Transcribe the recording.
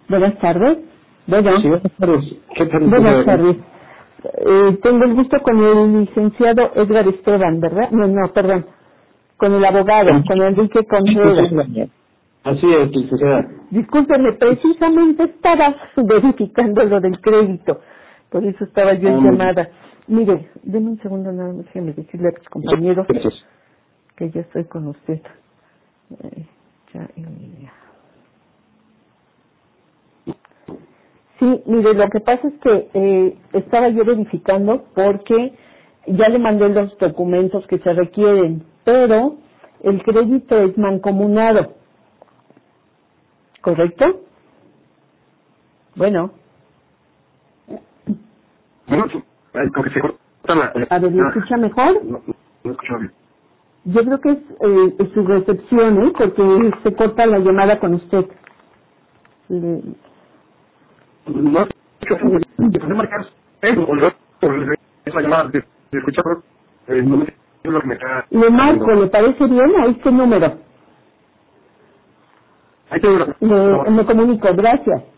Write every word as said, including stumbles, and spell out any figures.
Buenas tardes. Bueno, Sí, buenas tardes. ¿Qué tal? buenas tardes. Eh, tengo el gusto con el licenciado Edgar Esteban, ¿verdad? No, no, perdón. Con el abogado, con Enrique Contreras. Así es, licenciada. Discúlpeme, precisamente estaba verificando lo del crédito. Por eso estaba yo en Um, llamada. Mire, denme un segundo nada más, déjeme decirle a mis compañeros Gracias. que ya estoy con usted. Eh, ya en línea. Sí, mire, lo que pasa es que eh, estaba yo verificando porque ya le mandé los documentos que se requieren, pero el crédito es mancomunado, ¿correcto? Bueno, Bueno, ay, como que se corta la... a ver, ¿me escucha mejor? No, no, no escucho bien. Yo creo que es, eh, es su recepción, ¿eh? Porque se corta la llamada con usted. Le- No escucho bien. ¿Puede marcar eso o no? Por esa llamada de, de escuchar, eh, no me sé lo que me está... Le marco, ¿le parece bien? A este número. Ahí te digo, Le, me comunico, gracias.